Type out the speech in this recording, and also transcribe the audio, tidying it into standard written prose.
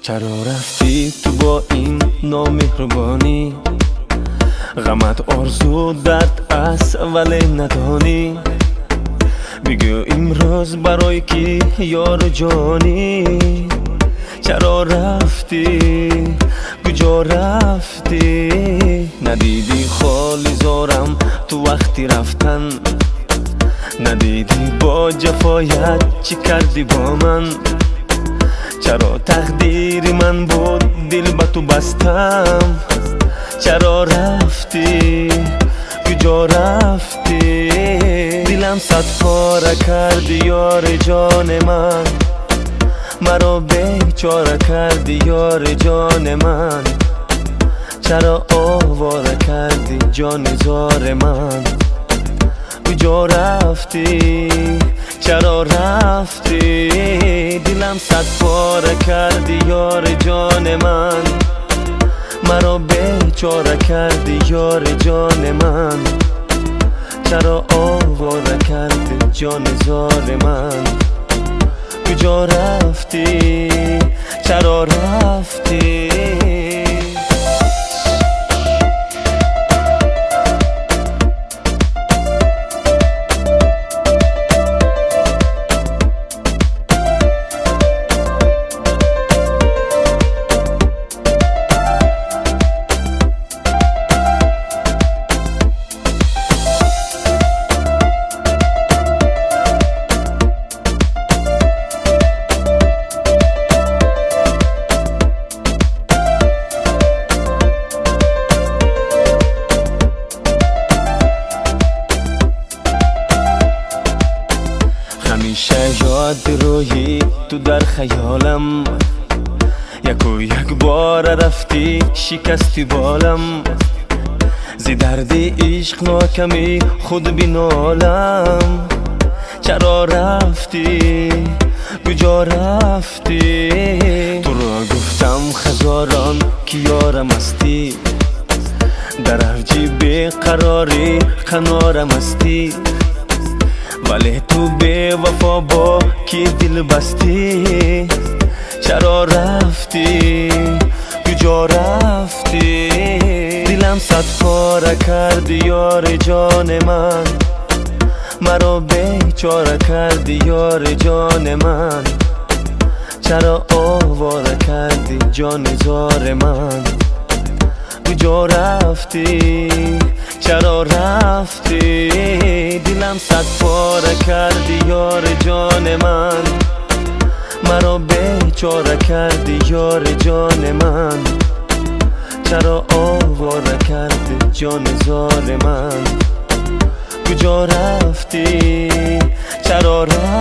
چرا رفتی تو با این نامهربانی؟ غمت آرزو درد است ولی ندانی. بگو امروز برای کی یار جانی؟ چرا رفتی؟ کجا رفتی؟ ندیدی خالی زارم تو وقتی رفتن؟ ندیدی با جفایت چی کردی با من؟ چرا تقدیر من بود دل به تو بستم؟ چرا رفتی؟ کجا رفتی؟ دلم صد پاره کردی یار جان من، مرا بیچاره کردی یار جان من. چرا آواره کردی جان زار من؟ کجا رفتی؟ چرا رفتی؟ دلم صد پاره کردی یار جان من، مرا بیچاره کردی یار جان من. چرا آواره کردی جان زار من؟ کجا رفتی؟ چرا رفتی؟ همیشه یاد روی تو در خیالم، یک و یک بار رفتی شکستی بالم. زی درد عشق ناکمی خود بینالم. چرا رفتی؟ کجا رفتی؟ تو را گفتم هزاران که یارم هستی، در اوج بیقراری قنارم هستی. ولی تو بی وفا با کی دل بستی؟ چرا رفتی؟ کجا رفتی؟ دلم صد پاره کردی یار جان من، مرا بیچاره کردی یار جان من. چرا آواره کردی جان زار من؟ کجا رفتی؟ چرا رفتی؟ دلم صد پاره کردی یار جان من، مرا بیچاره کردی یار جان من. چرا آواره کردی جان زار من؟ کجا رفتی؟ چرا رفتی؟